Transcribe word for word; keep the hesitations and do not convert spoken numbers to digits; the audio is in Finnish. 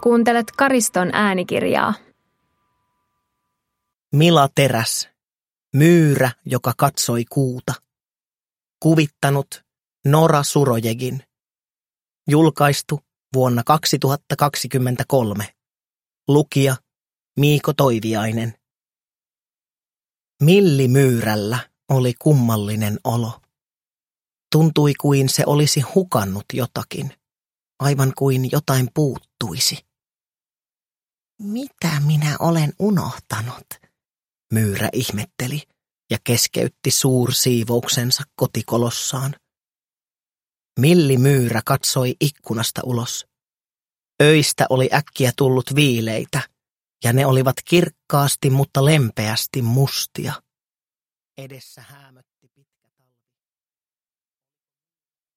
Kuuntelet Kariston äänikirjaa. Mila Teräs, myyrä, joka katsoi kuuta. Kuvittanut Nora Surojegin. Julkaistu vuonna kaksituhattakaksikymmentäkolme. Lukija Miiko Toiviainen. Millimyyrällä oli kummallinen olo. Tuntui kuin se olisi hukannut jotakin, aivan kuin jotain puuttuisi. Mitä minä olen unohtanut? Myyrä ihmetteli ja keskeytti suursiivouksensa kotikolossaan. Millimyyrä katsoi ikkunasta ulos. Öistä oli äkkiä tullut viileitä, ja ne olivat kirkkaasti, mutta lempeästi mustia. Edessä